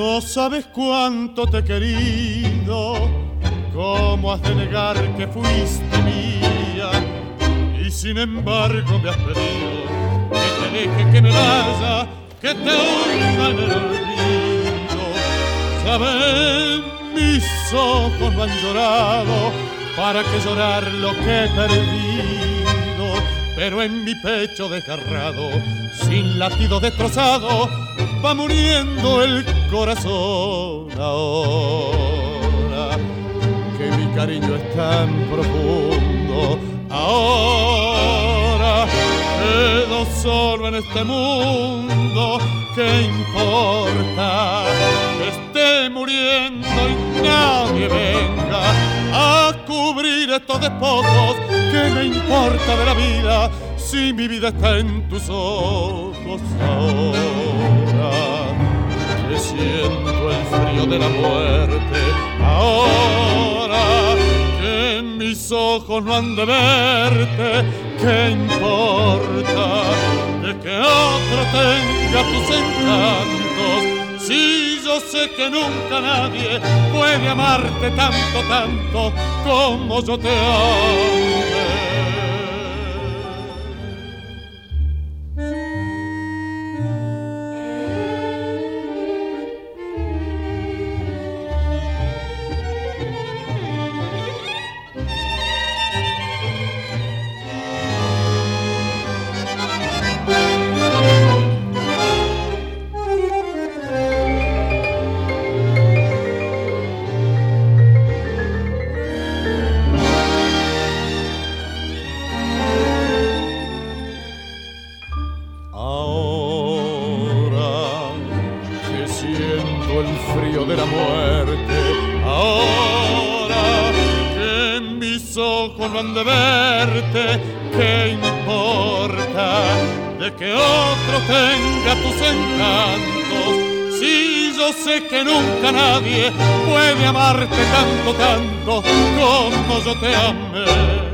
No sabes cuánto te he querido, cómo has de negar que fuiste mía, y sin embargo me has pedido que te deje, que me vaya, que te hunda en el olvido. Sabes, mis ojos no han llorado, para que llorar lo que he perdido, pero en mi pecho desgarrado, sin latido destrozado, va muriendo el corazón ahora que mi cariño es tan profundo. Ahora quedo solo en este mundo, ¿qué importa que esté muriendo y nadie venga a cubrir estos despojos? ¿Qué me importa de la vida si mi vida está en tus ojos? Ahora que siento el frío de la muerte, ahora que mis ojos no han de verte, ¿qué importa de que otro tenga tus encantos? Si yo sé que nunca nadie puede amarte tanto, tanto como yo te amé. De la muerte, ahora que mis ojos no han de verte, ¿qué importa de que otro tenga tus encantos? Si yo sé que nunca nadie puede amarte tanto, tanto como yo te amé.